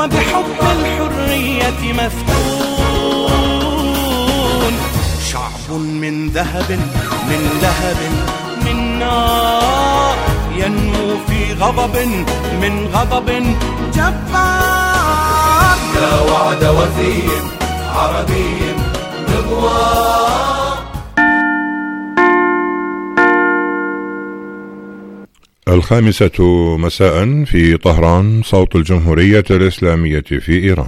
وبحب الحرية مفتون. شعب من ذهب من نار ينمو في غضب من غضب جبار. يا وعد وفي عربي مغوار. الخامسة مساء في طهران، صوت الجمهورية الإسلامية في إيران.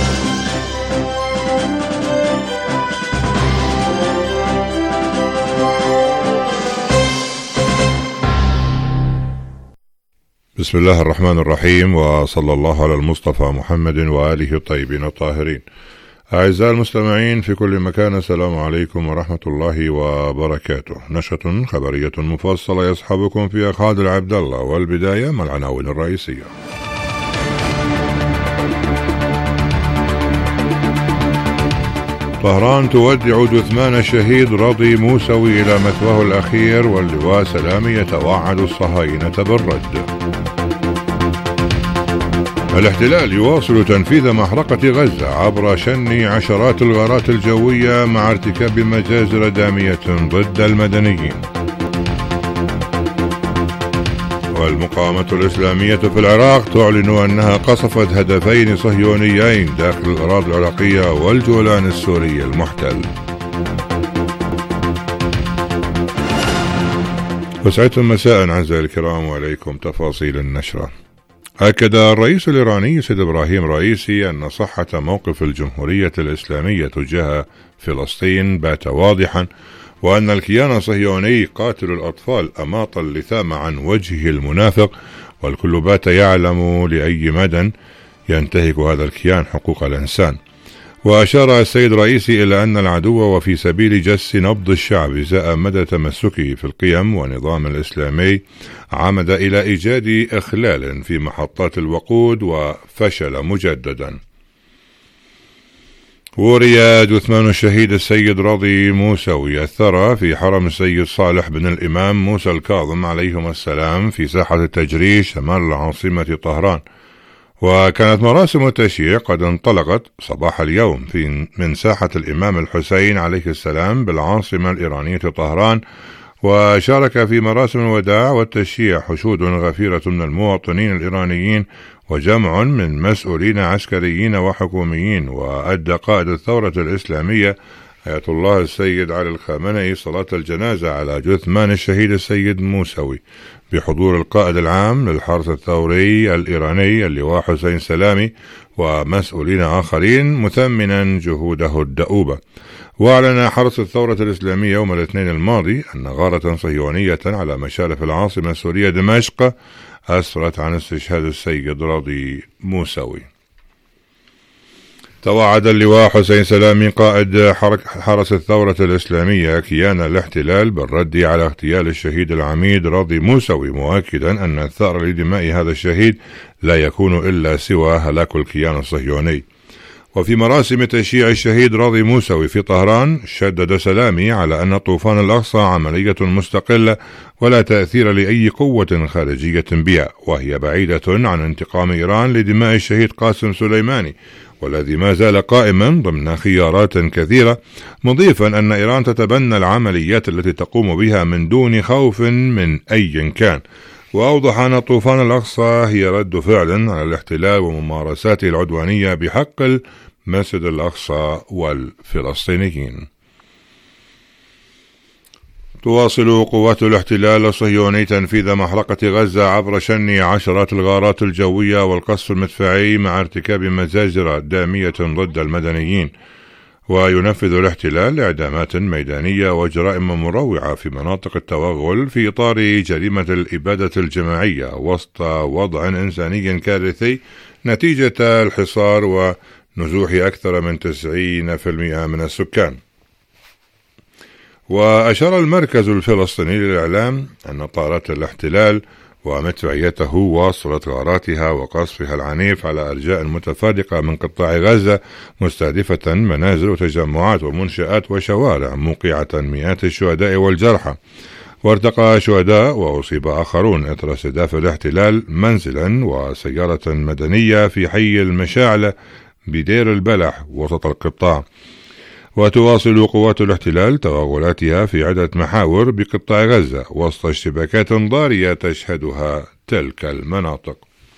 بسم الله الرحمن الرحيم، وصلى الله على المصطفى محمد وآله الطيبين الطاهرين. أعزائي المستمعين في كل مكان، السلام عليكم ورحمة الله وبركاته. نشرة خبرية مفصلة يصحبكم فيها خالد عبد الله، والبداية مع العناوين الرئيسية. طهران تودع جثمان الشهيد رضي موسوي إلى مثواه الأخير، واللواء سلامي يتوعد الصهاينة بالرد. الاحتلال يواصل تنفيذ محرقة غزة عبر شن عشرات الغارات الجوية مع ارتكاب مجازر دامية ضد المدنيين. والمقاومة الإسلامية في العراق تعلن أنها قصفت هدفين صهيونيين داخل الأراضي العراقية والجولان السوري المحتل. وسعدتم مساء أعزائي الكرام، وعليكم تفاصيل النشرة. أكد الرئيس الإيراني سيد إبراهيم رئيسي أن صحة موقف الجمهورية الإسلامية تجاه فلسطين بات واضحا، وأن الكيان الصهيوني قاتل الأطفال أماط اللثام عن وجهه المنافق، والكل بات يعلم لأي مدى ينتهك هذا الكيان حقوق الإنسان. وأشار السيد رئيسي إلى أن العدو وفي سبيل جس نبض الشعب إزاء مدى تمسكه في القيم والنظام الإسلامي عمد إلى إيجاد إخلال في محطات الوقود وفشل مجددا. وري جثمان الشهيد السيد رضي موسوي الثرى في حرم السيد صالح بن الإمام موسى الكاظم عليهما السلام في ساحة التجريش شمال العاصمة طهران. وكانت مراسم التشييع قد انطلقت صباح اليوم من ساحة الإمام الحسين عليه السلام بالعاصمة الإيرانية طهران. وشارك في مراسم الوداع والتشييع حشود غفيرة من المواطنين الإيرانيين وجمع من مسؤولين عسكريين وحكوميين. وأدى قائد الثورة الإسلامية آية الله السيد علي الخامنئي صلاة الجنازة على جثمان الشهيد السيد موسوي بحضور القائد العام للحرس الثوري الإيراني اللواء حسين سلامي ومسؤولين آخرين، مثمنا جهوده الدؤوبة. وأعلن حرس الثورة الإسلامية يوم الاثنين الماضي أن غارة صهيونية على مشارف العاصمة السورية دمشق أسفرت عن استشهاد السيد رضي موسوي. توعد اللواء حسين سلامي قائد حرس الثورة الإسلامية كيان الاحتلال بالرد على اغتيال الشهيد العميد رضي موسوي، مؤكدا أن الثأر لدماء هذا الشهيد لا يكون إلا سوى هلاك الكيان الصهيوني. وفي مراسم تشييع الشهيد رضي موسوي في طهران شدد سلامي على أن طوفان الأقصى عملية مستقلة ولا تأثير لأي قوة خارجية بها، وهي بعيدة عن انتقام إيران لدماء الشهيد قاسم سليماني، والذي ما زال قائما ضمن خيارات كثيرة، مضيفا أن إيران تتبنى العمليات التي تقوم بها من دون خوف من أي كان. وأوضح أن طوفان الأقصى هي رد فعل على الاحتلال وممارساته العدوانية بحق المسجد الأقصى والفلسطينيين. تواصل قوات الاحتلال الصهيوني تنفيذ محرقة غزة عبر شن عشرات الغارات الجوية والقصف المدفعي مع ارتكاب مجازر دامية ضد المدنيين. وينفذ الاحتلال إعدامات ميدانية وجرائم مروعة في مناطق التوغل في إطار جريمة الإبادة الجماعية وسط وضع إنساني كارثي نتيجة الحصار ونزوح أكثر من 90% من السكان. وأشار المركز الفلسطيني للإعلام أن طائرات الاحتلال ومدفعيته واصلت غاراتها وقصفها العنيف على أرجاء متفرقة من قطاع غزة، مستهدفة منازل وتجمعات ومنشآت وشوارع، موقعة مئات الشهداء والجرحى. وارتقى شهداء وأصيب آخرون إثر استهداف الاحتلال منزلا وسيارة مدنية في حي المشاعلة بدير البلح وسط القطاع. وتواصل قوات الاحتلال توغلاتها في عدة محاور بقطاع غزة وسط اشتباكات ضارية تشهدها تلك المناطق.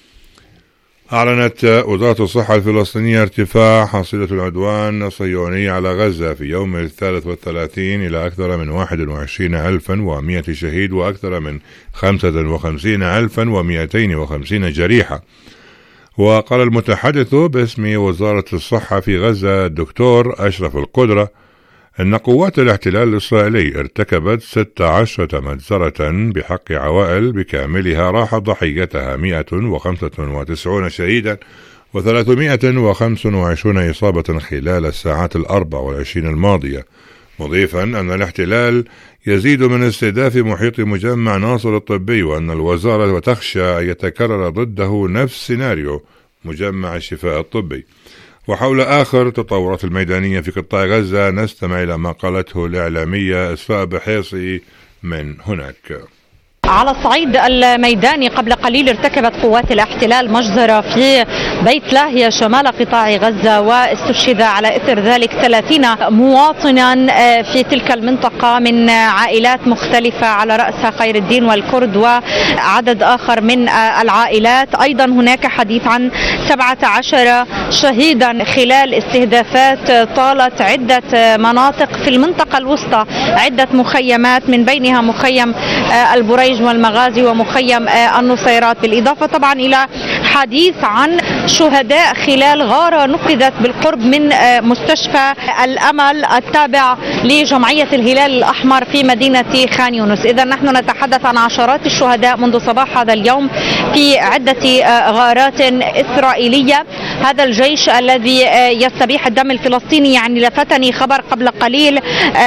أعلنت وزارة الصحة الفلسطينية ارتفاع حصيلة العدوان الصهيوني على غزة في يوم 33 إلى أكثر من 21,100 شهيد وأكثر من 55,250 جريحة. وقال المتحدث باسم وزارة الصحة في غزة الدكتور أشرف القدرة أن قوات الاحتلال الإسرائيلي ارتكبت 16 مجزرة بحق عوائل بكاملها راح ضحيتها 195 شهيدا و325 إصابة خلال الساعات 24 الماضية، مضيفا أن الاحتلال يزيد من استهداف محيط مجمع ناصر الطبي، وأن الوزارة تخشى أن يتكرر ضده نفس سيناريو مجمع الشفاء الطبي. وحول آخر التطورات الميدانية في قطاع غزة نستمع إلى ما قالته الإعلامية إسراء بحيصي من هناك. على الصعيد الميداني قبل قليل ارتكبت قوات الاحتلال مجزرة في بيت لاهيا شمال قطاع غزة، واستشهد على إثر ذلك 30 مواطنا في تلك المنطقة من عائلات مختلفة على رأسها خير الدين والكرد وعدد آخر من العائلات. أيضا هناك حديث عن 17 شهيدا خلال استهدافات طالت عدة مناطق في المنطقة الوسطى، عدة مخيمات من بينها مخيم البريج والمغازي ومخيم النصيرات، بالإضافة طبعا إلى حديث عن شهداء خلال غارة نفذت بالقرب من مستشفى الأمل التابع لجمعية الهلال الأحمر في مدينة خان يونس. إذا نحن نتحدث عن عشرات الشهداء منذ صباح هذا اليوم في عدة غارات إسرائيلية. هذا الجيش الذي يستبيح الدم الفلسطيني، يعني لفتني خبر قبل قليل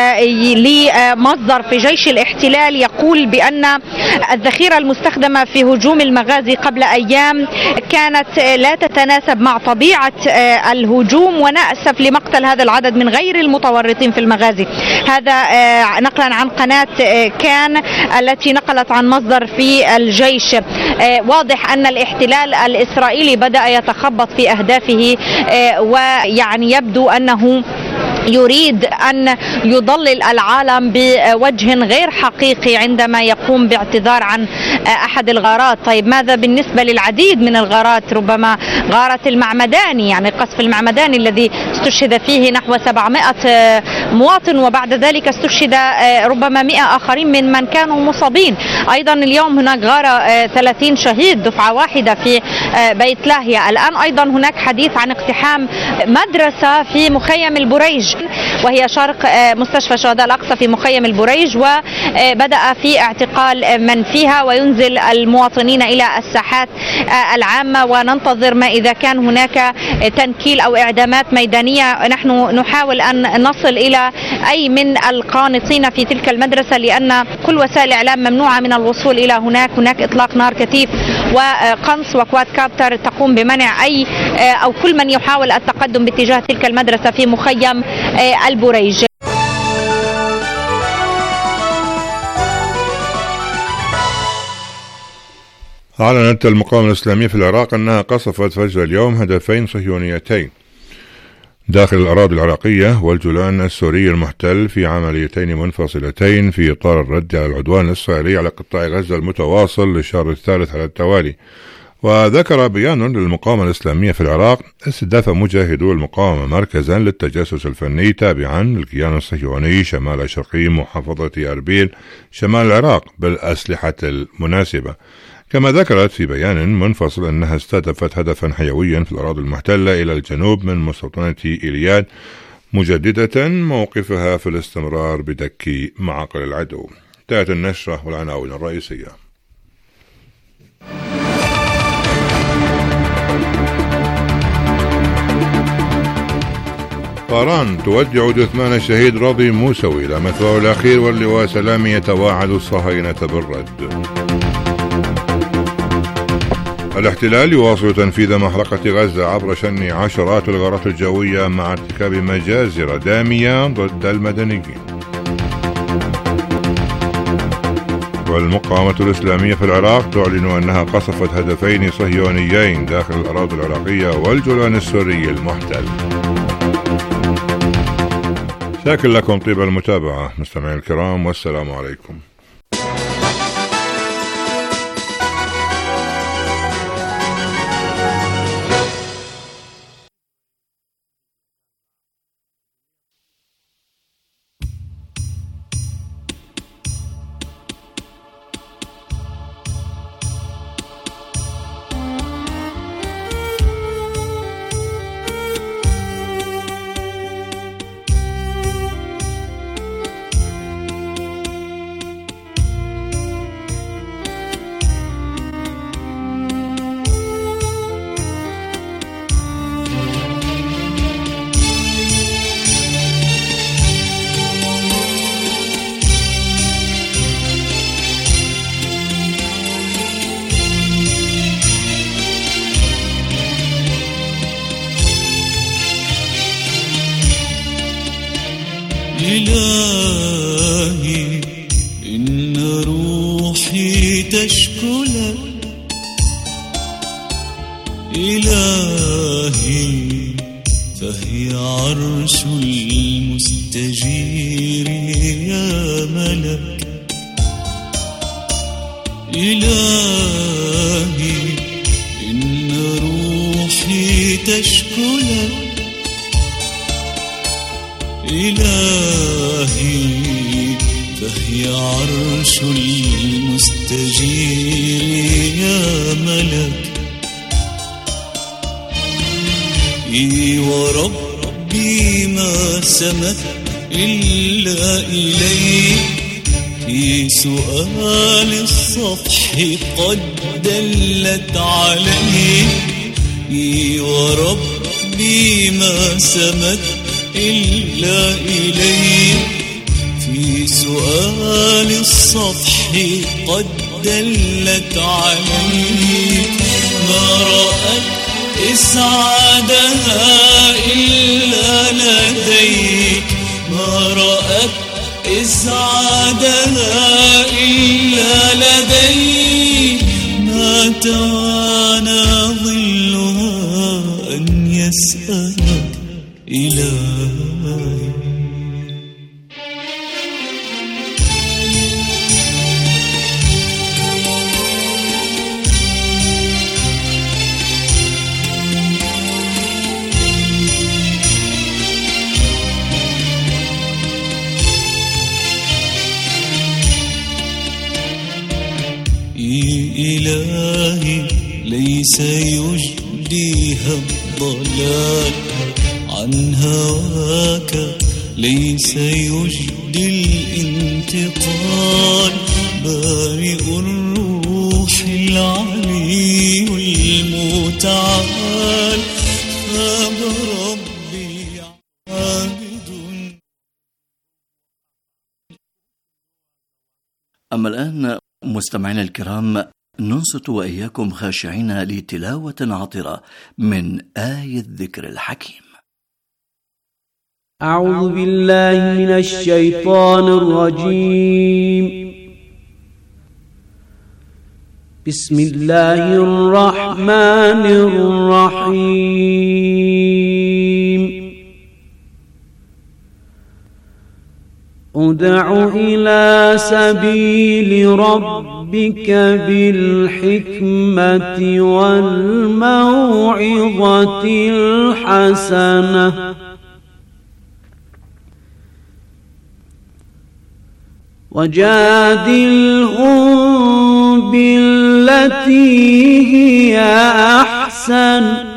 لمصدر في جيش الاحتلال يقول بأن الذخيرة المستخدمة في هجوم المغازي قبل أيام كانت لا تتناسب مع طبيعة الهجوم، ونأسف لمقتل هذا العدد من غير المتورطين في المغازي. هذا نقلا عن قناة كان التي نقلت عن مصدر في الجيش. واضح أن الاحتلال الإسرائيلي بدأ يتخبط في أهدافه، ويعني يبدو أنه يريد أن يضلل العالم بوجه غير حقيقي عندما يقوم باعتذار عن أحد الغارات. طيب ماذا بالنسبة للعديد من الغارات؟ ربما غارة المعمداني، يعني قصف المعمداني الذي استشهد فيه نحو 700 مواطن، وبعد ذلك استشهد ربما 100 آخرين من كانوا مصابين. أيضا اليوم هناك غارة 30 شهيد دفعة واحدة في بيت لاهيا. الآن أيضا هناك حديث عن اقتحام مدرسة في مخيم البريج، وهي شرق مستشفى شهداء الأقصى في مخيم البريج، وبدأ في اعتقال من فيها وينزل المواطنين إلى الساحات العامة، وننتظر ما إذا كان هناك تنكيل أو إعدامات ميدانية. نحن نحاول أن نصل إلى أي من القانطين في تلك المدرسة، لأن كل وسائل الإعلام ممنوعة من الوصول إلى هناك إطلاق نار كثيف وقنص وكواد كابتر تقوم بمنع أي أو كل من يحاول التقدم باتجاه تلك المدرسة في مخيم البريج. أعلنت المقاومة الإسلامية في العراق أنها قصفت فجر اليوم هدفين صهيونيتين داخل الأراضي العراقية والجولان السوري المحتل في عمليتين منفصلتين في إطار الرد على العدوان الإسرائيلي على قطاع غزة المتواصل للشهر الثالث على التوالي. وذكر بيان للمقاومة الإسلامية في العراق استهداف مجاهدو المقاومة مركزا للتجسس الفني تابعا للكيان الصهيوني شمال شرقي محافظة أربيل شمال العراق بالأسلحة المناسبة. كما ذكرت في بيان منفصل أنها استهدفت هدفا حيويا في الأراضي المحتلة إلى الجنوب من مستوطنة إيلياد، مجددة موقفها في الاستمرار بدك معاقل العدو. انتهت النشرة والعناوين الرئيسية. طهران تودع جثمان الشهيد راضي موسوي إلى مثواه الأخير، واللواء سلامي يتواعد الصهاينة بالرد. الاحتلال يواصل تنفيذ محرقة غزة عبر شن عشرات الغارات الجوية مع ارتكاب مجازر دامية ضد المدنيين. والمقاومة الإسلامية في العراق تعلن أنها قصفت هدفين صهيونيين داخل الأراضي العراقية والجولان السوري المحتل. شاكر لكم طيب المتابعة مستمعين الكرام، والسلام عليكم. إلهي إن روحي تشكو لك، إلهي فهي عرش المستجير يا ملك، إلهي إن روحي تشكو لك، إلهي فهي عرش المستجير يا ملك. وربي ما سمت إلا إليك، في سؤال الصفح قد دلت عليه، وربي ما سمت إلا إليك، في سؤال الصفح قد دلت عليك، ما رأت إسعادها إلا لديك، ما رأت إسعادها إلا لديك، ما توانى ظلها أن يسألك إلهي. إلهي ليس يجديها الضلال عن هواك، ليس يجدي الانتقال، بارئ الروح العلي المتعال، خاب ربي عابد. أما الآن مستمعينا الكرام، ننصت وإياكم خاشعين لتلاوة عطرة من آية الذكر الحكيم. أعوذ بالله من الشيطان الرجيم. بسم الله الرحمن الرحيم. ادع إلى سبيل ربك بالحكمة والموعظة الحسنة وجادلهم بالتي هي أحسن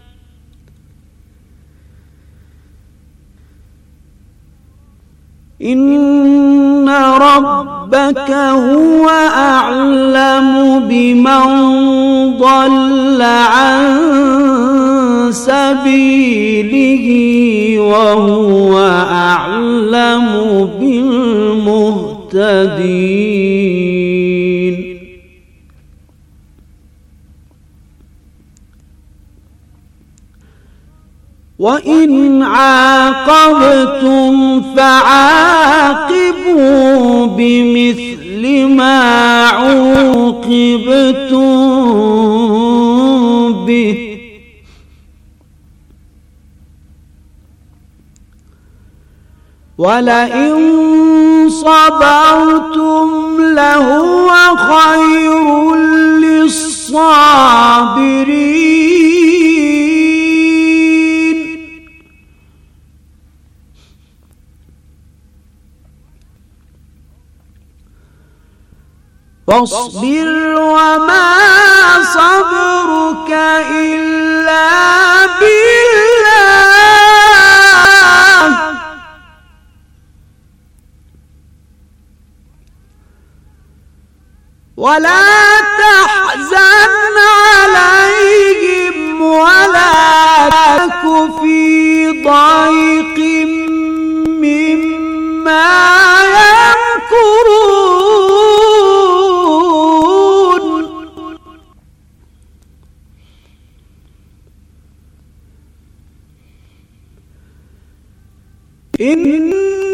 إن ربك هو أعلم بمن ضل عن سبيله وهو أعلم بالمهتدين. وإن عاقبتم فعاقبوا بمثل بمثل ما عوقبتم به ولئن صبرتم لهو خير للصابرين فاصبر وما صبرك إلا بالله ولا تحزن عليهم ولا تك في ضيق مما يمكرون إن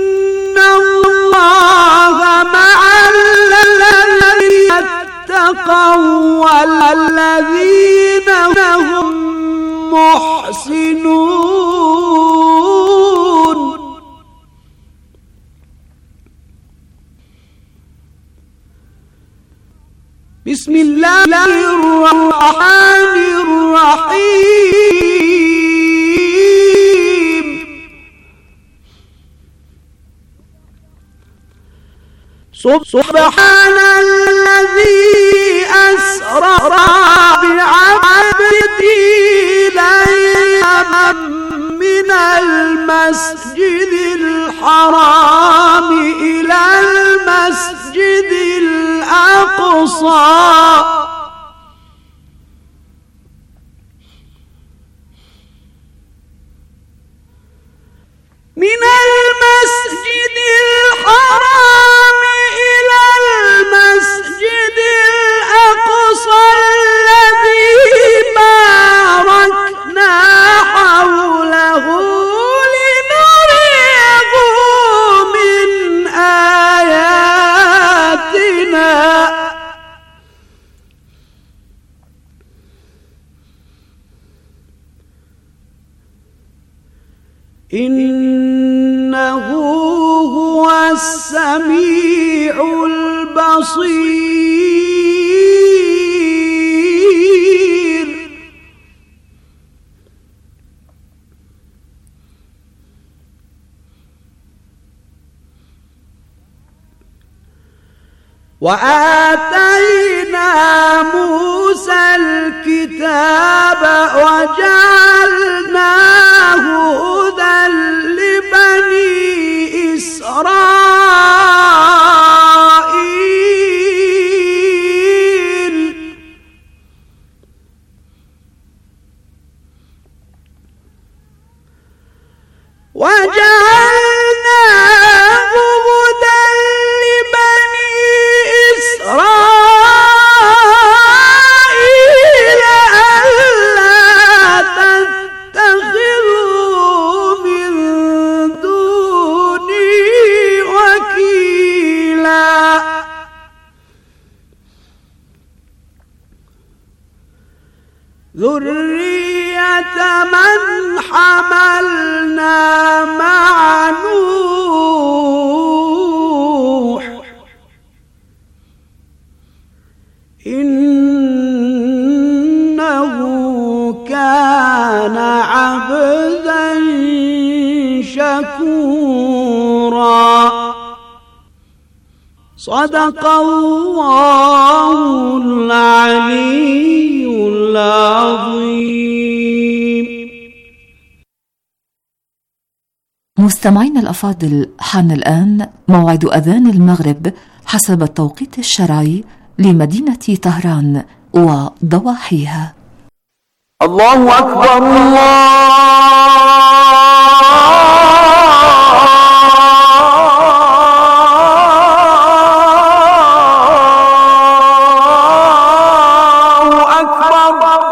الله مع الذين اتقوا والذين هم محسنون بسم الله الرحمن الرحيم سبحان الذي أسرى بعبده ليلا من المسجد الحرام إلى المسجد الأقصى من المسجد الحرام إلى المسجد الأقصى الذي باركنا حوله لنريه من آياتنا إنه هو السميع البصير وآتينا موسى الكتاب وجعلناه هدى لبني إسرائيل وجعلناه هدى لبني إسرائيل ألا تتخذوا من دوني وكيلا ذرية من حملنا مع نوح إنه كان عبدا شكورا صدق الله العلي العظيم. مستمعين الأفاضل، حان الآن موعد أذان المغرب حسب التوقيت الشرعي لمدينة طهران وضواحيها. الله أكبر الله أكبر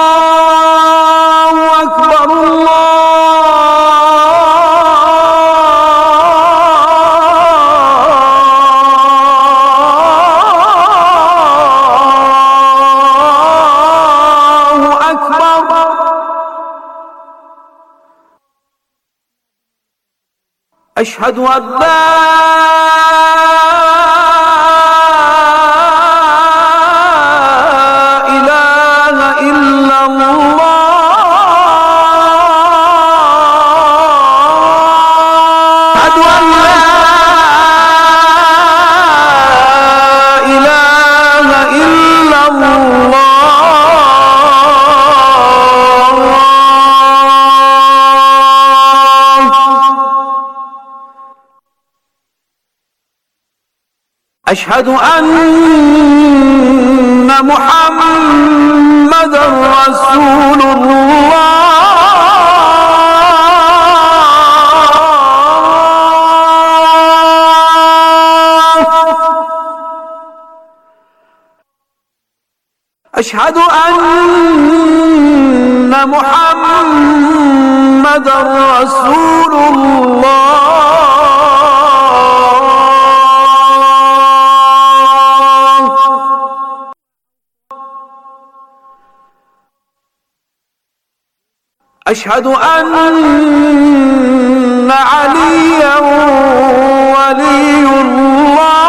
الله أكبر الله أشهد أن لا إله إلا الله. أشهد أن لا إله إلا الله. أشهد أن محمدًا رسول الله. أشهد أن محمدًا رسول الله. أشهد أن عليا ولي الله.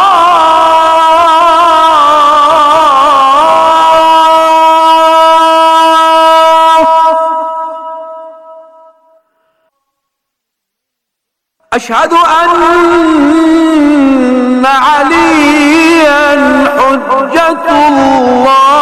أشهد أن عليا حجة الله.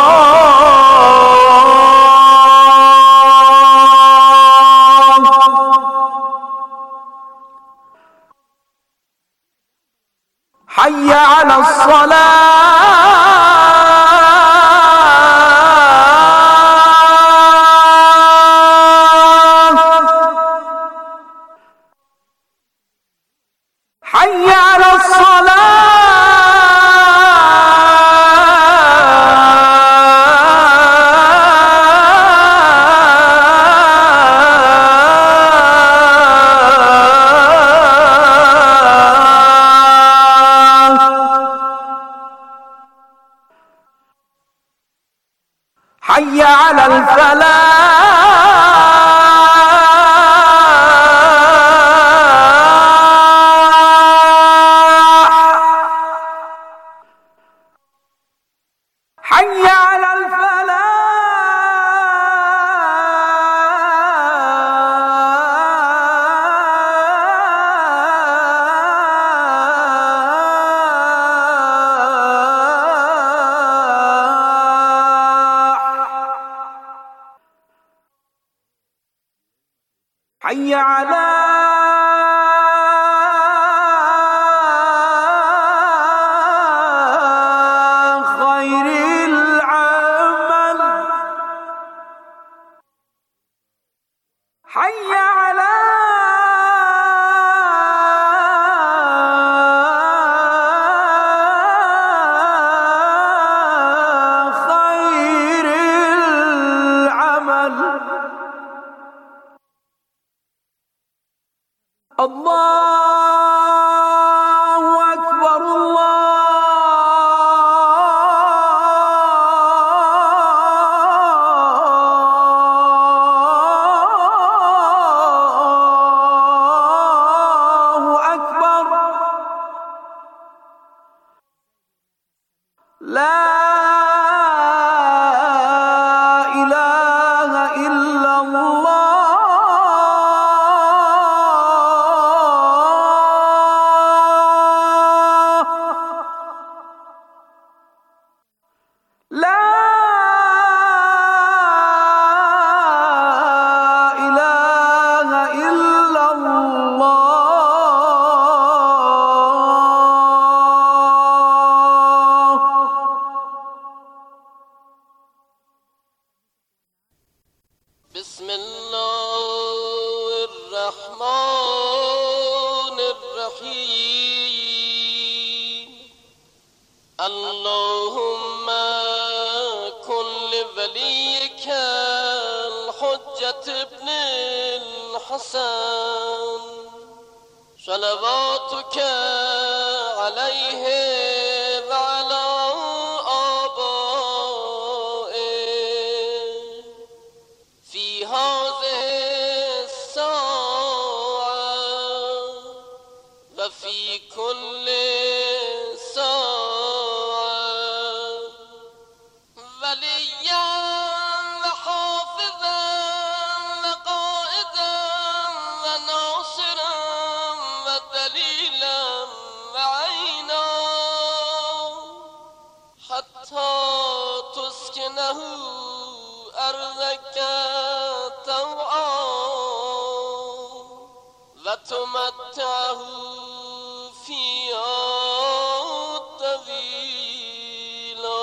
حي على الصلاة. حي على حي على الفلاح. حي على الفلاح. حي على خير العمل. حي على خير العمل. الله أكبر الله أكبر. لا إله إلا الله. لا إله إلا الله. بسم الله الرحمن الرحيم. اللهم كن لوليك الحجة ابن الحسن صلواتك عليه وعلى آبائه في هذه الساعة حتى تسكنه أرضك طوعا وتمتعه فيها طويلا.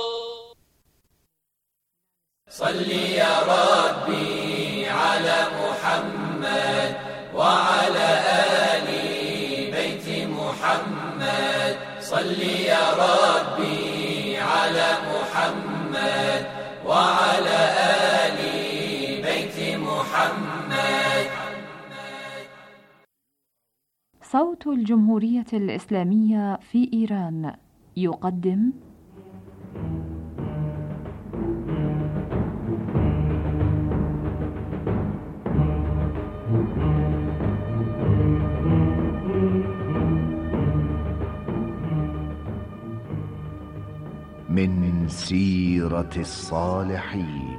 صل يا ربي على محمد وعلى آل بيت محمد. صل يا ربي على محمد وعلى آل بيت محمد. صوت الجمهورية الإسلامية في إيران يقدم من سيرة الصالحين.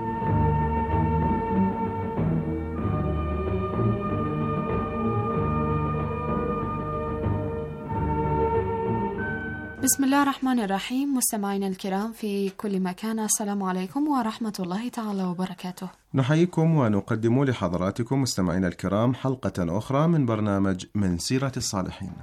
بسم الله الرحمن الرحيم. مستمعينا الكرام في كل مكان، السلام عليكم ورحمة الله تعالى وبركاته. نحييكم ونقدم لحضراتكم مستمعينا الكرام حلقة أخرى من برنامج من سيرة الصالحين.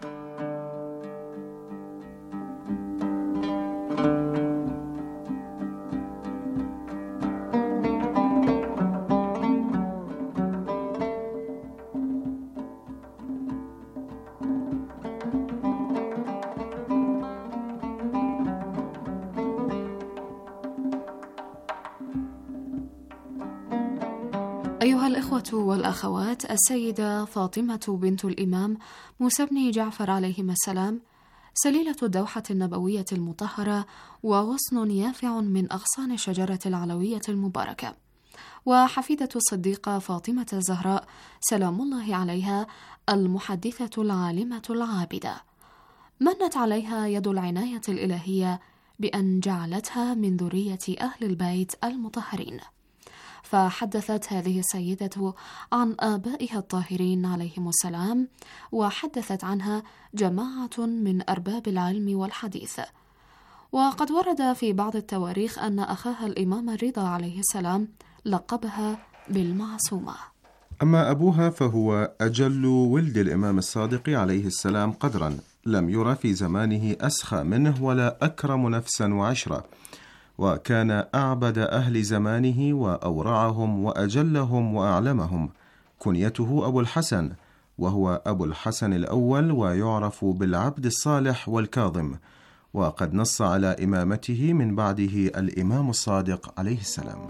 أيها الإخوة والأخوات، السيدة فاطمة بنت الإمام موسى بن جعفر عليهما السلام سليلة الدوحة النبوية المطهرة وغصن يافع من أغصان الشجرة العلوية المباركة، وحفيدة الصديقة فاطمة الزهراء سلام الله عليها المحدثة العالمة العابدة، منت عليها يد العناية الإلهية بأن جعلتها من ذرية أهل البيت المطهرين. فحدثت هذه السيدة عن آبائها الطاهرين عليهم السلام، وحدثت عنها جماعة من أرباب العلم والحديث. وقد ورد في بعض التواريخ أن أخاها الإمام الرضا عليه السلام لقبها بالمعصومة. أما أبوها فهو أجل ولد الإمام الصادق عليه السلام قدرا، لم يرى في زمانه أسخى منه ولا أكرم نفسا وعشرة، وكان أعبد أهل زمانه وأورعهم وأجلهم وأعلمهم. كنيته أبو الحسن، وهو أبو الحسن الأول، ويعرف بالعبد الصالح والكاظم، وقد نص على إمامته من بعده الإمام الصادق عليه السلام.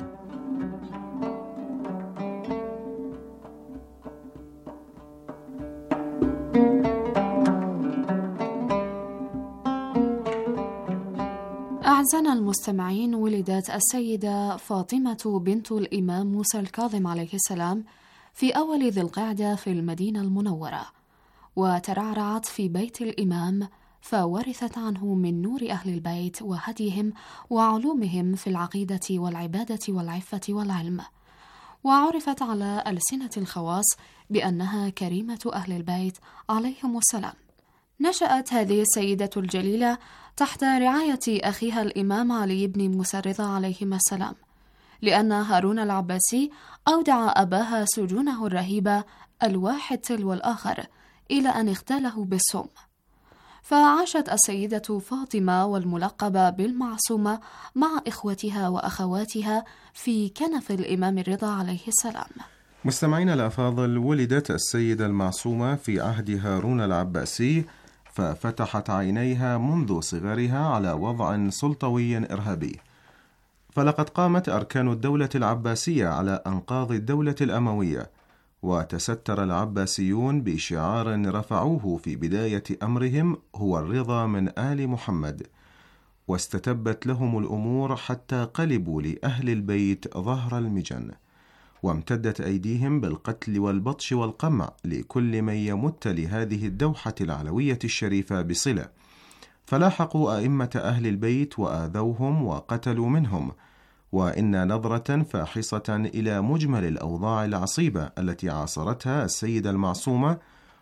أعزائنا المستمعين، ولدت السيدة فاطمة بنت الإمام موسى الكاظم عليه السلام في أول ذي القعدة في المدينة المنورة، وترعرعت في بيت الإمام، فورثت عنه من نور أهل البيت وهديهم وعلومهم في العقيدة والعبادة والعفة والعلم، وعرفت على ألسنة الخواص بأنها كريمة أهل البيت عليهم السلام. نشأت هذه السيدة الجليلة تحت رعاية أخيها الإمام علي بن موسى الرضا عليهما السلام، لأن هارون العباسي أودع أباها سجونه الرهيبة الواحد تلو الآخر إلى أن اغتاله بالسم. فعاشت السيدة فاطمة والملقبة بالمعصومة مع إخوتها وأخواتها في كنف الإمام الرضا عليه السلام. مستمعين الأفاضل، ولدت السيدة المعصومة في عهد هارون العباسي، ففتحت عينيها منذ صغرها على وضع سلطوي إرهابي. فلقد قامت أركان الدولة العباسية على أنقاض الدولة الأموية، وتستر العباسيون بشعار رفعوه في بداية أمرهم هو الرضا من آل محمد، واستتبت لهم الأمور حتى قلبوا لأهل البيت ظهر المجن، وامتدت أيديهم بالقتل والبطش والقمع لكل من يمت لهذه الدوحة العلوية الشريفة بصلة. فلاحقوا أئمة أهل البيت وآذوهم وقتلوا منهم، وإن نظرة فاحصة إلى مجمل الأوضاع العصيبة التي عاصرتها السيدة المعصومة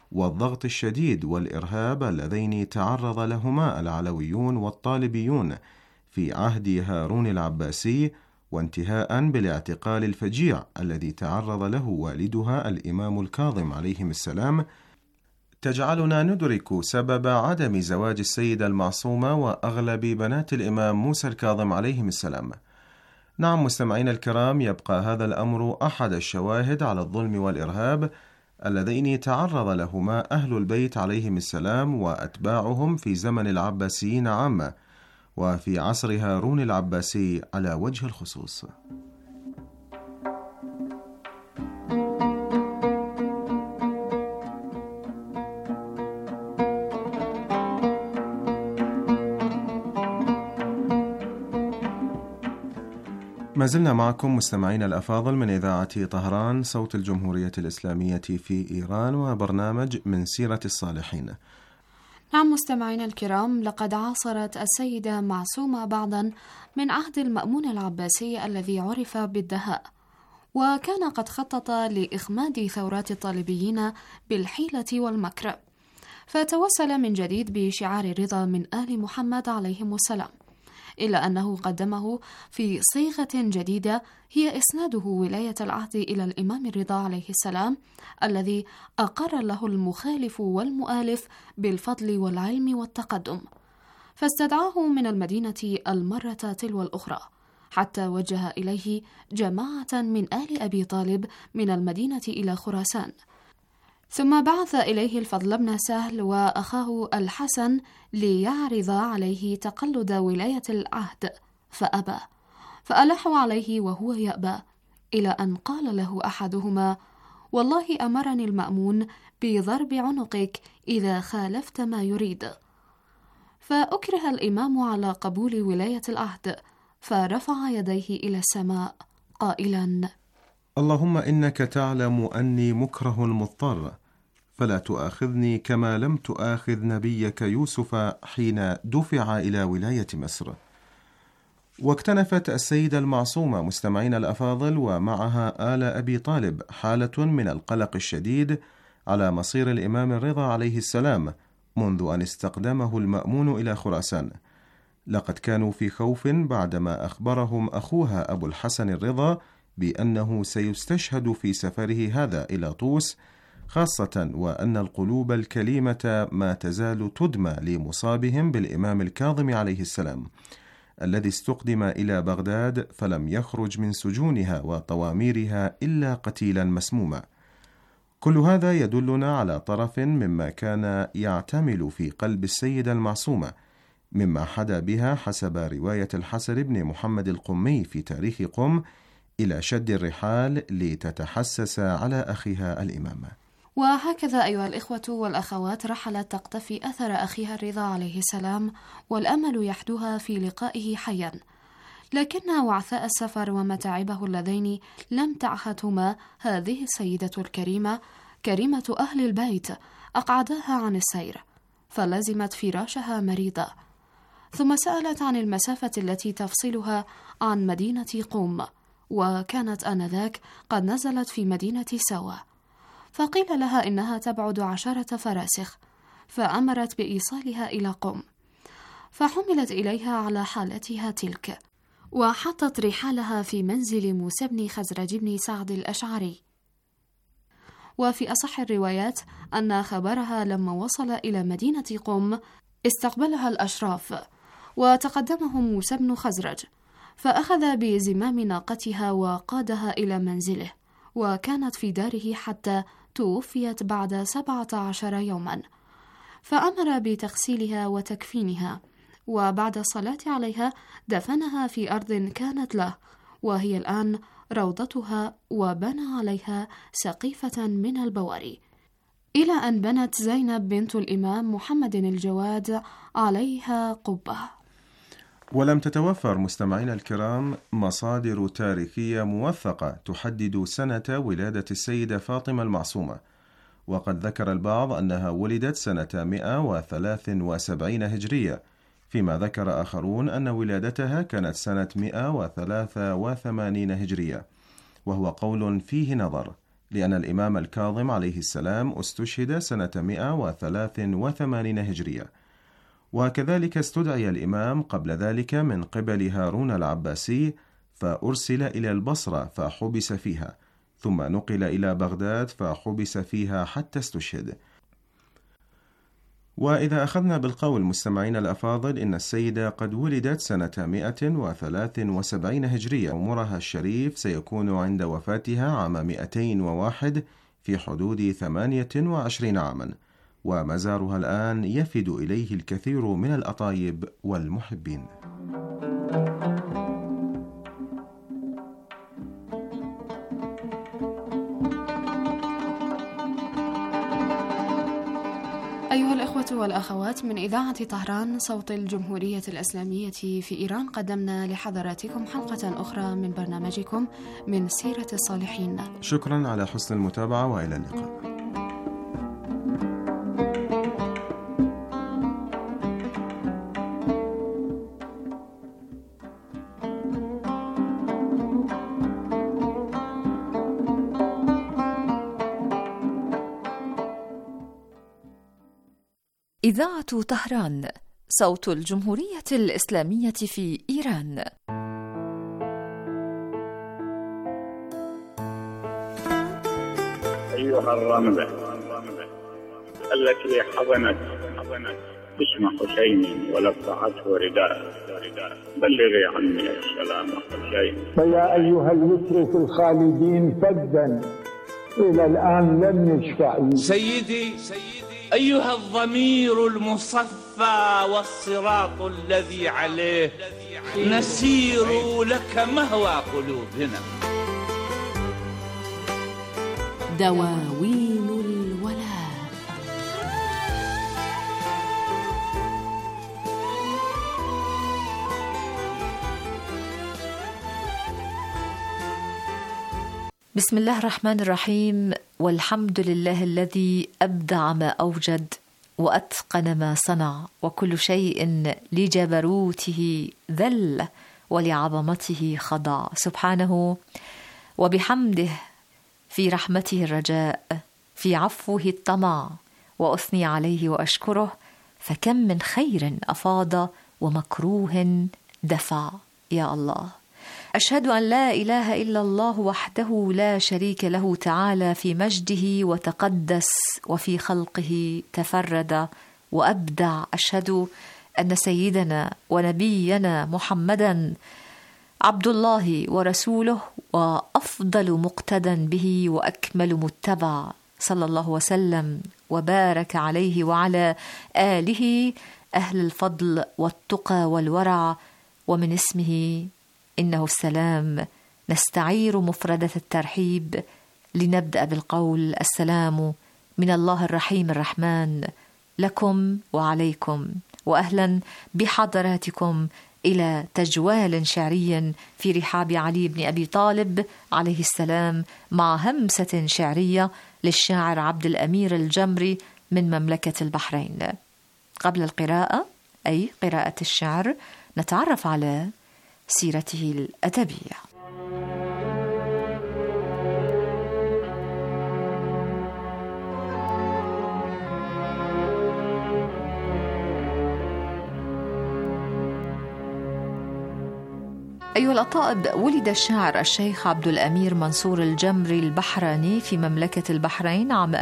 والضغط الشديد والإرهاب اللذين تعرض لهما العلويون والطالبيون في عهد هارون العباسي، وانتهاء بالاعتقال الفجيع الذي تعرض له والدها الإمام الكاظم عليهم السلام، تجعلنا ندرك سبب عدم زواج السيدة المعصومة وأغلب بنات الإمام موسى الكاظم عليهم السلام. نعم مستمعين الكرام، يبقى هذا الأمر أحد الشواهد على الظلم والإرهاب اللذين تعرض لهما أهل البيت عليهم السلام وأتباعهم في زمن العباسيين عامة، وفي عصر هارون العباسي على وجه الخصوص. ما زلنا معكم مستمعين الأفاضل من إذاعة طهران صوت الجمهورية الإسلامية في إيران، وبرنامج من سيرة الصالحين. نعم مستمعينا الكرام، لقد عاصرت السيدة معصومة بعضا من عهد المأمون العباسي الذي عرف بالدهاء، وكان قد خطط لإخماد ثورات الطالبيين بالحيلة والمكر، فتوسل من جديد بشعار الرضا من آل محمد عليهم السلام، إلا أنه قدمه في صيغة جديدة هي إسناده ولاية العهد إلى الإمام الرضا عليه السلام، الذي أقر له المخالف والمؤالف بالفضل والعلم والتقدم، فاستدعاه من المدينة المرة تلو الأخرى، حتى وجه إليه جماعة من آل أبي طالب من المدينة إلى خراسان، ثم بعث إليه الفضل بن سهل وأخاه الحسن ليعرض عليه تقلد ولاية العهد، فأبى، فألحوا عليه وهو يأبى، إلى أن قال له أحدهما: والله أمرني المأمون بضرب عنقك إذا خالفت ما يريد. فأكره الإمام على قبول ولاية العهد، فرفع يديه إلى السماء قائلا: اللهم إنك تعلم أني مكره مضطر، فلا تؤاخذني كما لم تؤاخذ نبيك يوسف حين دفع إلى ولاية مصر. واكتنفت السيدة المعصومة مستمعين الأفاضل ومعها آل أبي طالب حالة من القلق الشديد على مصير الإمام الرضا عليه السلام منذ أن استقدمه المأمون إلى خراسان. لقد كانوا في خوف بعدما أخبرهم أخوها أبو الحسن الرضا بأنه سيستشهد في سفره هذا إلى طوس، خاصة وأن القلوب الكليمة ما تزال تدمى لمصابهم بالإمام الكاظم عليه السلام، الذي استقدم إلى بغداد فلم يخرج من سجونها وطواميرها إلا قتيلا مسموما. كل هذا يدلنا على طرف مما كان يعتمل في قلب السيدة المعصومة، مما حدا بها حسب رواية الحسن بن محمد القمي في تاريخ قم إلى شد الرحال لتتحسس على أخيها الإمام. وهكذا أيها الإخوة والأخوات رحلت تقتفي أثر أخيها الرضا عليه السلام، والأمل يحدوها في لقائه حيا، لكن وعثاء السفر ومتاعبه اللذين لم تعهدهما هذه السيدة الكريمة كريمة أهل البيت أقعداها عن السير، فلزمت فراشها مريضة، ثم سألت عن المسافة التي تفصلها عن مدينة قم، وكانت آنذاك قد نزلت في مدينة سوا، فقيل لها إنها تبعد 10 فراسخ، فأمرت بإيصالها إلى قم، فحملت إليها على حالتها تلك، وحطت رحالها في منزل موسى بن خزرج بن سعد الأشعري. وفي أصح الروايات أن خبرها لما وصل إلى مدينة قم استقبلها الأشراف، وتقدمهم موسى بن خزرج، فأخذ بزمام ناقتها وقادها إلى منزله، وكانت في داره حتى توفيت بعد 17 يوما، فأمر بتغسيلها وتكفينها، وبعد الصلاة عليها دفنها في أرض كانت له، وهي الآن روضتها، وبنى عليها سقيفة من البواري، إلى أن بنت زينب بنت الإمام محمد الجواد عليها قبة. ولم تتوفر مستمعين الكرام مصادر تاريخية موثقة تحدد سنة ولادة السيدة فاطمة المعصومة، وقد ذكر البعض أنها ولدت سنة 173 هجرية، فيما ذكر آخرون أن ولادتها كانت سنة 183 هجرية، وهو قول فيه نظر، لأن الإمام الكاظم عليه السلام استشهد سنة 183 هجرية، وكذلك استدعي الإمام قبل ذلك من قبل هارون العباسي فأرسل إلى البصرة فحبس فيها، ثم نقل إلى بغداد فحبس فيها حتى استشهد. وإذا أخذنا بالقول مستمعين الأفاضل إن السيدة قد ولدت سنة 173 هجرية، عمرها الشريف سيكون عند وفاتها عام 201 في حدود 28 عاما، ومزارها الآن يفد إليه الكثير من الأطايب والمحبين. أيها الأخوة والأخوات، من إذاعة طهران صوت الجمهورية الإسلامية في إيران، قدمنا لحضراتكم حلقة أخرى من برنامجكم من سيرة الصالحين. شكرا على حسن المتابعة، وإلى اللقاء. إذاعة طهران صوت الجمهورية الإسلامية في إيران. أيها الرملة التي حضنت اسم حسين ولفعته رداء، بلغي عني السلام حسين. فيا أيها اليسر الخالدين فدا إلى الآن لم يشفع. سيدي أيها الضمير المصفى والصراط الذي عليه نسير لك مهوى قلوبنا. دواوين الولاء. بسم الله الرحمن الرحيم، والحمد لله الذي أبدع ما أوجد وأتقن ما صنع، وكل شيء لجبروته ذل ولعظمته خضع، سبحانه وبحمده، في رحمته الرجاء، في عفوه الطمع، وأثني عليه وأشكره، فكم من خير أفاض ومكروه دفع. يا الله، أشهد أن لا إله إلا الله وحده لا شريك له تعالى في مجده وتقدس، وفي خلقه تفرد وأبدع. أشهد أن سيدنا ونبينا محمدا عبد الله ورسوله، وأفضل مقتدى به وأكمل متبع، صلى الله وسلم وبارك عليه وعلى آله أهل الفضل والتقى والورع. ومن اسمه إنه السلام نستعير مفردة الترحيب لنبدأ بالقول: السلام من الله الرحيم الرحمن لكم وعليكم، وأهلا بحضراتكم إلى تجوال شعري في رحاب علي بن أبي طالب عليه السلام، مع همسة شعرية للشاعر عبد الأمير الجمري من مملكة البحرين. قبل القراءة، أي قراءة الشعر، نتعرف على سيرته الأدبية. أيها الأطائب، ولد الشاعر الشيخ عبد الأمير منصور الجمري البحراني في مملكة البحرين عام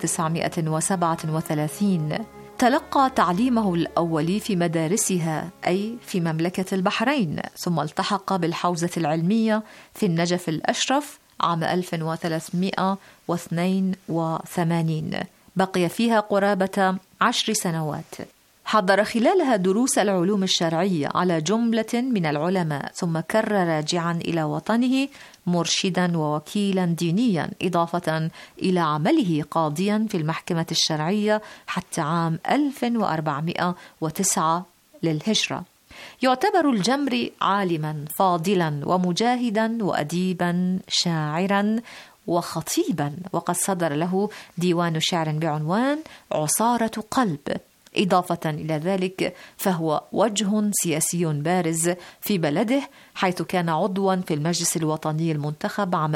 1937. تلقى تعليمه الأولي في مدارسها، أي في مملكة البحرين، ثم التحق بالحوزة العلمية في النجف الأشرف عام 1382. بقي فيها قرابة 10 سنوات. حضر خلالها دروس العلوم الشرعية على جملة من العلماء، ثم كر راجعا إلى وطنه مرشدا ووكيلا دينيا، إضافة إلى عمله قاضيا في المحكمة الشرعية حتى عام 1409 للهجرة. يعتبر الجمري عالما فاضلا ومجاهدا وأديبا شاعرا وخطيبا، وقد صدر له ديوان شعر بعنوان عصارة قلب، إضافة إلى ذلك فهو وجه سياسي بارز في بلده، حيث كان عضوا في المجلس الوطني المنتخب عام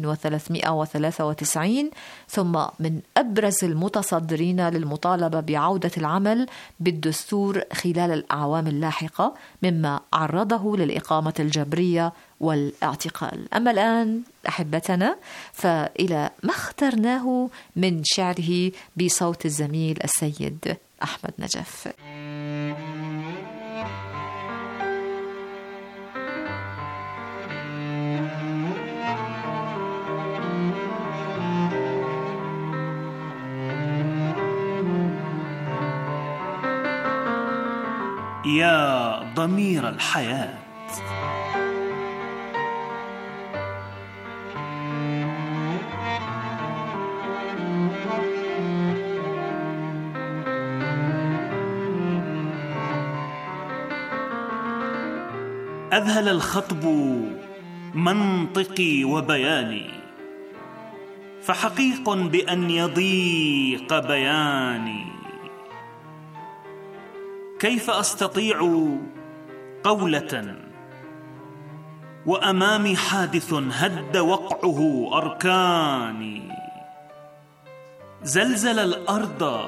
1393، ثم من أبرز المتصدرين للمطالبة بعودة العمل بالدستور خلال الأعوام اللاحقة، مما عرضه للإقامة الجبرية والاعتقال. أما الآن أحبتنا فإلى ما اخترناه من شعره بصوت الزميل السيد أحمد نجف. يا ضمير الحياة، أذهل الخطب منطقي وبياني، فحقيق بأن يضيق بياني. كيف أستطيع قولة وأمامي حادث هد وقعه أركاني، زلزل الأرض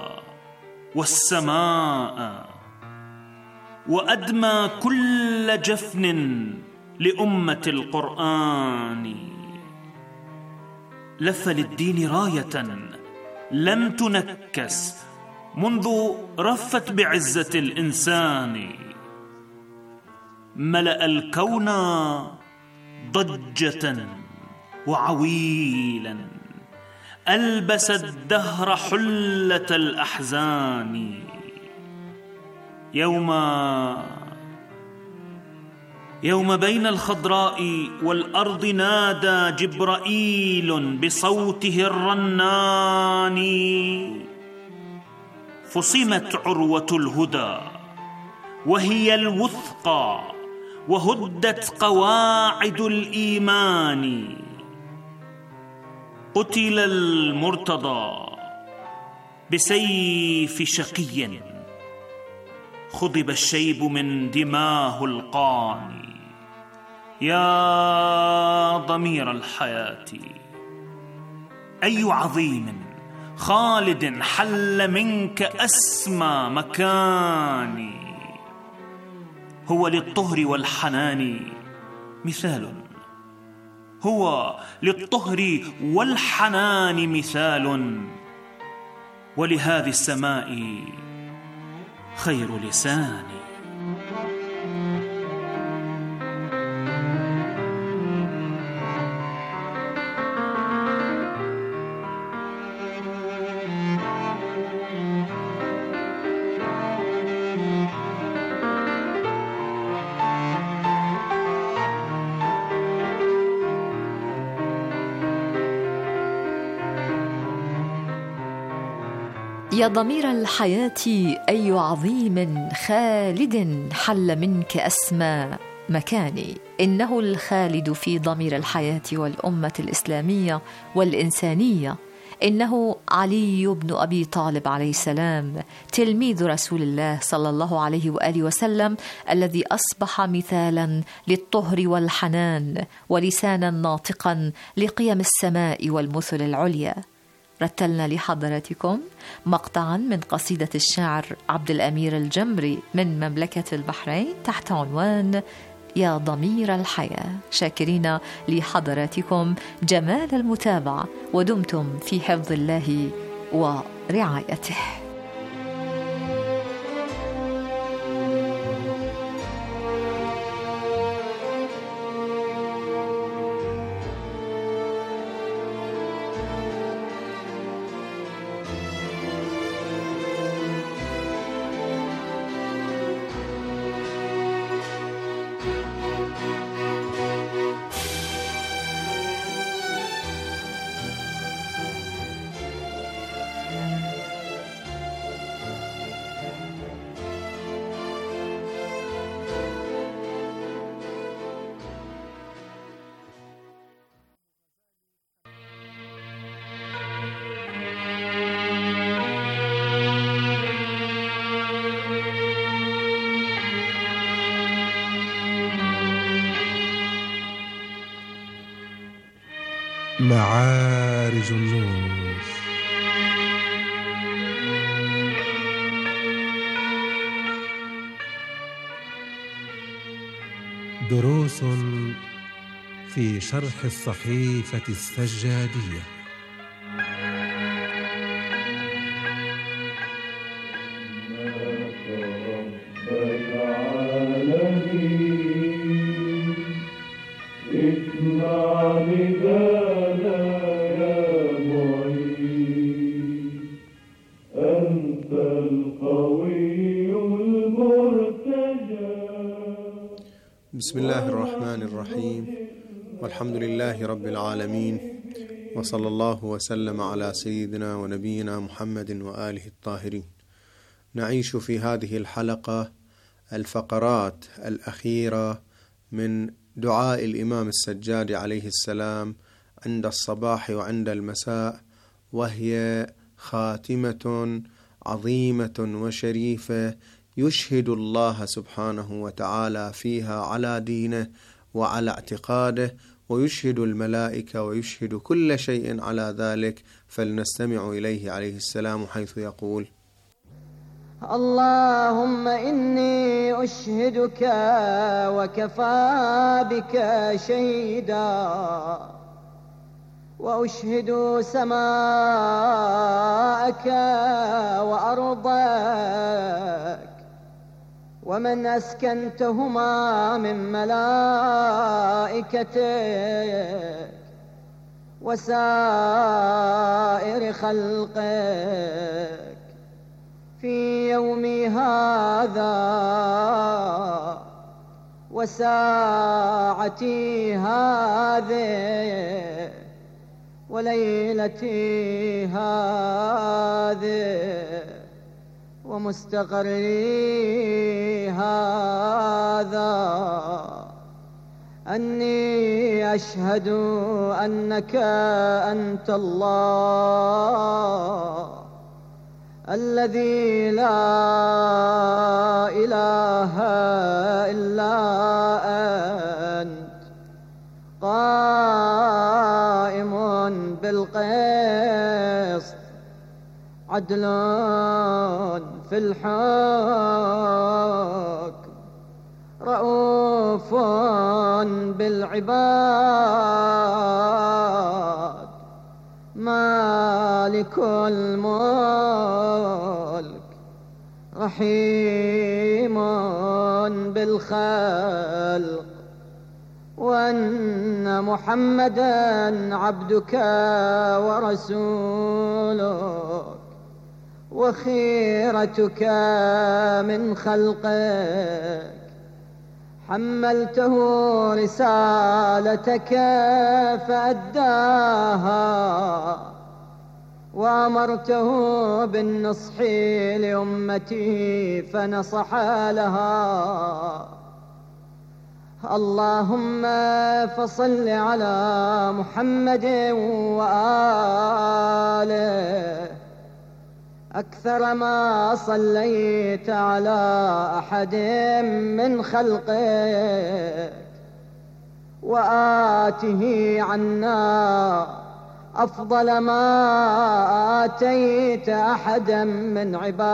والسماء وأدمى كل جفن لأمة القرآن. لف للدين راية لم تنكس منذ رفت بعزة الإنسان، ملأ الكون ضجة وعويلا، ألبس الدهر حلة الأحزان. يوم بين الخضراء والأرض نادى جبرائيل بصوته الرنان، فصمت عروة الهدى وهي الوثقى، وهدت قواعد الإيمان. قتل المرتضى بسيف شقي، خضب الشيب من دماه القاني. يا ضمير الحياة، أي عظيم خالد حل منك أسمى مكاني. هو للطهر والحنان مثال، هو للطهر والحنان مثال، ولهذه السماء خير لساني. يا ضمير الحياة، أي عظيم خالد حل منك أسمى مكاني. إنه الخالد في ضمير الحياة والأمة الإسلامية والإنسانية، إنه علي بن أبي طالب عليه السلام، تلميذ رسول الله صلى الله عليه وآله وسلم، الذي أصبح مثالا للطهر والحنان ولسانا ناطقا لقيم السماء والمثل العليا. رتلنا لحضراتكم مقطعا من قصيدة الشاعر عبد الأمير الجمري من مملكة البحرين تحت عنوان يا ضمير الحياة. شاكرين لحضراتكم جمال المتابعة، ودمتم في حفظ الله ورعايته. معارج النور. دروس في شرح الصحيفة السجادية. بسم الله الرحمن الرحيم، والحمد لله رب العالمين، وصلى الله وسلم على سيدنا ونبينا محمد وآله الطاهرين. نعيش في هذه الحلقة الفقرات الأخيرة من دعاء الإمام السجادي عليه السلام عند الصباح وعند المساء، وهي خاتمة عظيمة وشريفة يشهد الله سبحانه وتعالى فيها على دينه وعلى اعتقاده، ويشهد الملائكة ويشهد كل شيء على ذلك. فلنستمع إليه عليه السلام حيث يقول: اللهم إني أشهدك وكفى بك شهيدا، وأشهد سماءك وأرضك ومن أسكنتهما من ملائكتك وسائر خلقك في يومي هذا وساعتي هذه وليلتي هذه ومستقري هذا، أني أشهد أنك أنت الله الذي لا إله إلا أنت، قائم بالقسط، عدل في الحكم، رؤوف بالعباد، مالك الملك، رحيم بالخلق، وأن محمدًا عبدك ورسولك وخيرتك من خلقك، حملته رسالتك فأداها، وأمرته بالنصح لأمتي فنصح لها. اللهم فصل على محمد وآله أكثر ما صليت على أحد من خلقك، وآته عنا أفضل ما آتيت أحدا من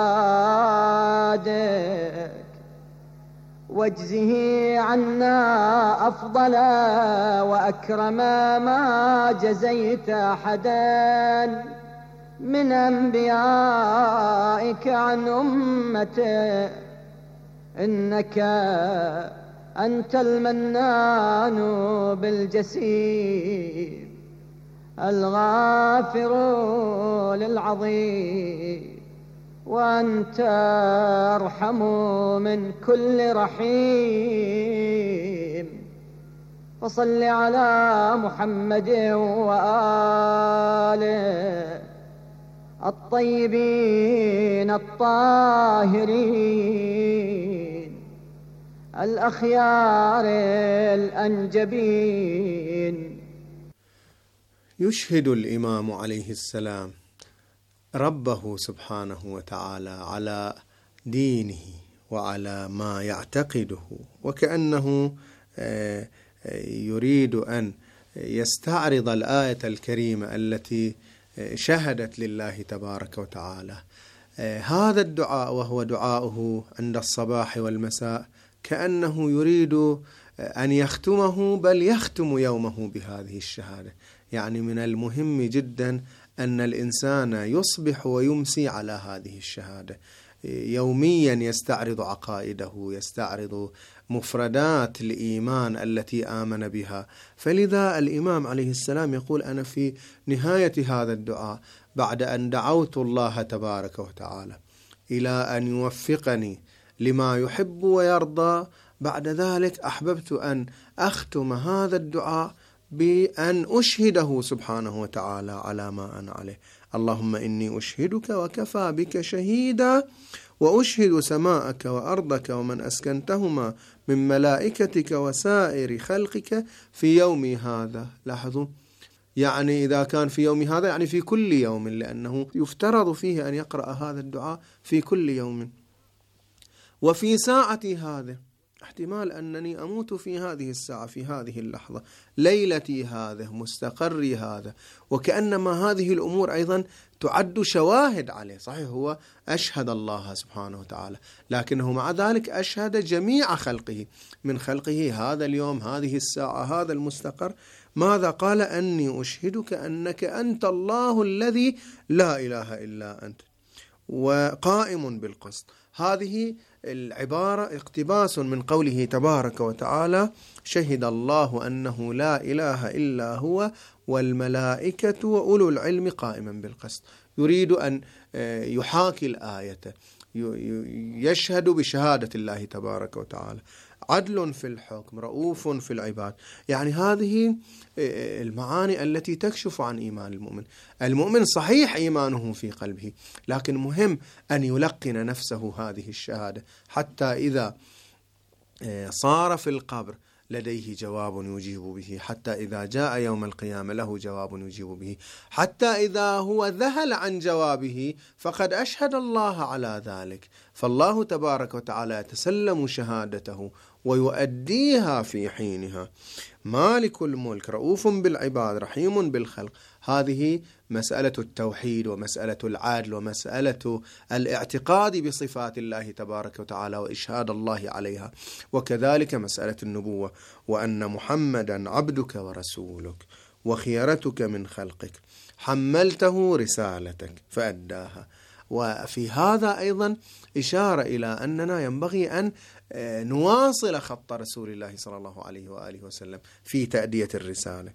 عبادك، واجزه عنا أفضل وأكرم ما جزيت أحدا من أنبيائك عن أمته، إنك أنت المنان بالجسيم الغافر للعظيم، وأنت أرحم من كل رحيم. فصل على محمد وآله الطيبين الطاهرين الأخيار الأنجبين. يشهد الإمام عليه السلام ربه سبحانه وتعالى على دينه وعلى ما يعتقده، وكأنه يريد أن يستعرض الآية الكريمة التي شهدت لله تبارك وتعالى. هذا الدعاء وهو دعاؤه عند الصباح والمساء كأنه يريد أن يختمه، بل يختم يومه بهذه الشهادة. يعني من المهم جدا أن الإنسان يصبح ويمسي على هذه الشهادة، يوميا يستعرض عقائده، يستعرض مفردات الإيمان التي آمن بها. فلذا الإمام عليه السلام يقول: أنا في نهاية هذا الدعاء بعد أن دعوت الله تبارك وتعالى إلى أن يوفقني لما يحب ويرضى، بعد ذلك أحببت أن أختم هذا الدعاء بأن أشهده سبحانه وتعالى على ما أنا عليه. اللهم إني أشهدك وكفى بك شهيدا، وأشهد سماءك وأرضك ومن أسكنتهما من ملائكتك وسائر خلقك في يومي هذا. لاحظوا، يعني إذا كان في يوم هذا يعني في كل يوم، لأنه يفترض فيه أن يقرأ هذا الدعاء في كل يوم. وفي ساعتي هذا، احتمال أنني أموت في هذه الساعة، في هذه اللحظة، ليلتي هذا، مستقري هذا. وكأنما هذه الأمور أيضا تعد شواهد عليه. صحيح هو أشهد الله سبحانه وتعالى، لكنه مع ذلك أشهد جميع خلقه، من خلقه هذا اليوم، هذه الساعة، هذا المستقر. ماذا قال؟ أني أشهدك أنك أنت الله الذي لا إله إلا أنت وقائم بالقسط. هذه العبارة اقتباس من قوله تبارك وتعالى: شهد الله أنه لا إله إلا هو والملائكة وأولو العلم قائما بالقسط. يريد أن يحاكي الآية، يشهد بشهادة الله تبارك وتعالى، عدل في الحكم، رؤوف في العباد. يعني هذه المعاني التي تكشف عن إيمان المؤمن. المؤمن صحيح إيمانه في قلبه، لكن مهم أن يلقن نفسه هذه الشهادة، حتى إذا صار في القبر لديه جواب يجيب به، حتى إذا جاء يوم القيامة له جواب يجيب به، حتى إذا هو ذهل عن جوابه فقد أشهد الله على ذلك. فالله تبارك وتعالى يتسلم شهادته ويؤديها في حينها. مالك الملك، رؤوف بالعباد، رحيم بالخلق. هذه مسألة التوحيد ومسألة العدل ومسألة الاعتقاد بصفات الله تبارك وتعالى وإشهاد الله عليها. وكذلك مسألة النبوة، وأن محمدا عبدك ورسولك وخيرتك من خلقك، حملته رسالتك فأداها. وفي هذا أيضا إشارة إلى أننا ينبغي أن نواصل خط رسول الله صلى الله عليه وآله وسلم في تأدية الرسالة.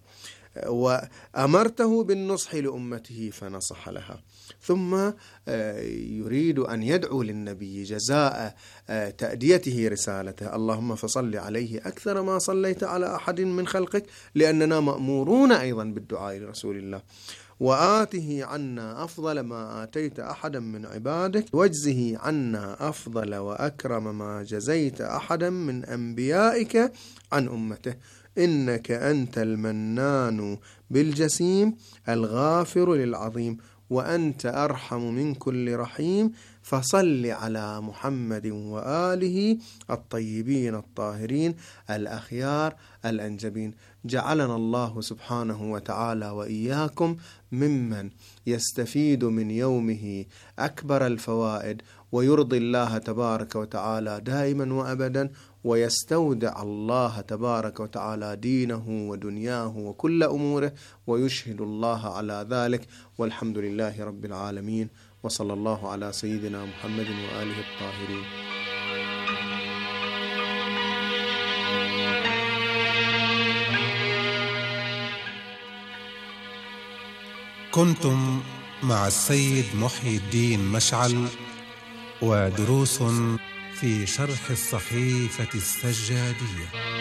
وأمرته بالنصح لأمته فنصح لها. ثم يريد أن يدعو للنبي جزاء تأديته رسالته: اللهم فصل عليه أكثر ما صليت على أحد من خلقك، لأننا مأمورون أيضا بالدعاء لرسول الله. وآته عنا أفضل ما آتيت أحدا من عبادك، واجزه عنا أفضل وأكرم ما جزيت أحدا من أنبيائك عن أمته، إنك أنت المنان بالجسيم الغافر للعظيم، وأنت أرحم من كل رحيم، فصل على محمد وآله الطيبين الطاهرين الأخيار الأنجبين. جعلنا الله سبحانه وتعالى وإياكم ممن يستفيد من يومه أكبر الفوائد، ويرضي الله تبارك وتعالى دائما وأبدا، ويستودع الله تبارك وتعالى دينه ودنياه وكل أموره، ويشهد الله على ذلك. والحمد لله رب العالمين، وصلى الله على سيدنا محمد وآله الطاهرين. كنتم مع السيد محي الدين مشعل ودروس في شرح الصحيفة السجادية.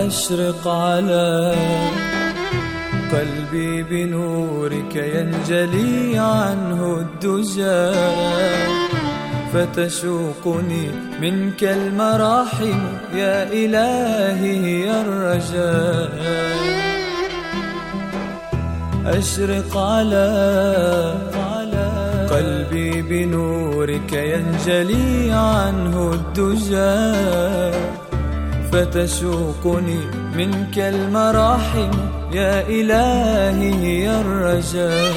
أشرق على قلبي بنورك ينجلي عنه الدجى فتشوقني منك المراحم يا إلهي يا الرجاء أشرق على قلبي بنورك ينجلي عنه الدجى فتشوقني منك المراحم يا إلهي يا الرجاء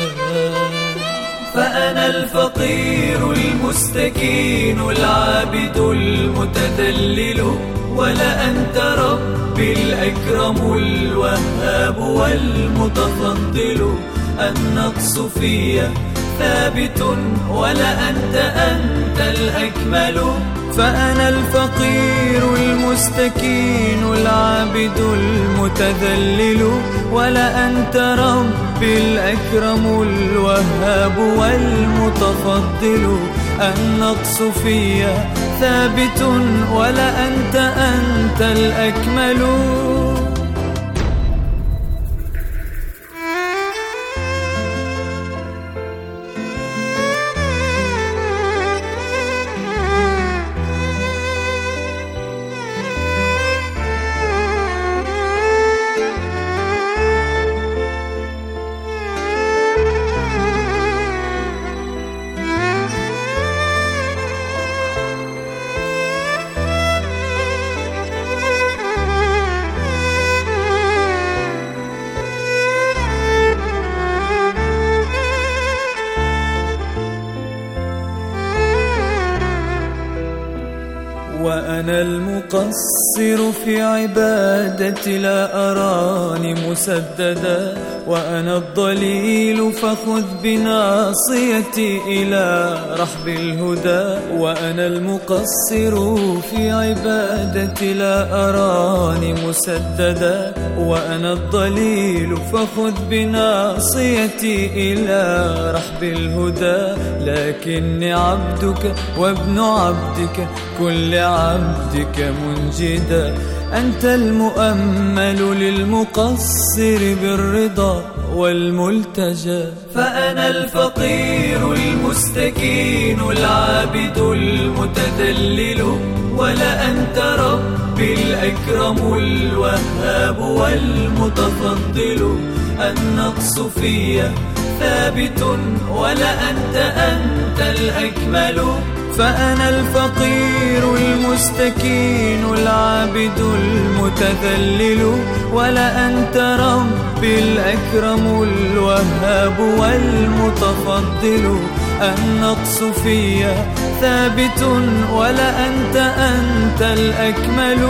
فأنا الفقير المستكين العابد المتذلل ولا أنت ربي الأكرم الوهاب والمتفضل النقص في ثابت ولا أنت الأكمل فأنا الفقير المستكين العابد المتذلل ولا أنت ربي الأكرم الوهاب والمتفضل النقص في ثابت ولا أنت الأكمل وأنا المقصر في عبادتي لا أراني مسددا وأنا الضليل فخذ بناصيتي إلى رحب الهدى وأنا المقصر في عبادتي لا أراني مسددا وأنا الضليل فخذ بناصيتي إلى رحب الهدى لكني عبدك وابن عبدك كل عبدك منجدا أنت المؤمل للمقصر بالرضا والملتجى فأنا الفقير المستكين العابد المتذلل ولا أنت ربي الأكرم الوهاب والمتفضل النقص في ثابت ولا أنت الأكمل فأنا الفقير المستكين العابد المتذلل ولا أنت ربي الأكرم الوهاب والمتفضل النقص في ثابت ولا أنت الأكمل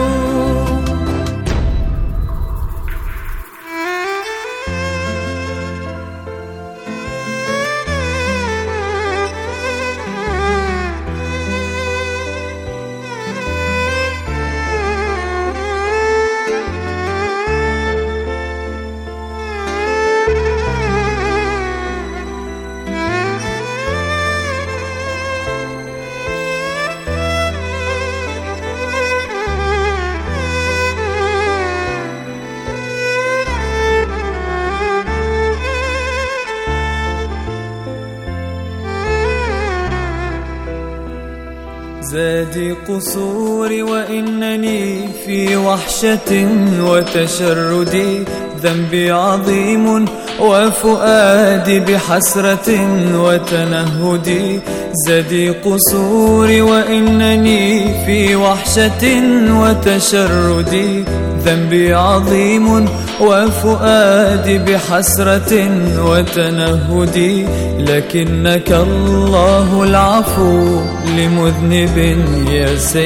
زادي قصوري وإنني في وحشة وتشردي ذنبي عظيم وفؤادي بحسرة وتنهدي زادي قصوري وإنني في وحشة وتشردي ذنبي عظيم وفؤادي بحسرة وتنهدي لكنك الله العفو لمذنب يا سيدي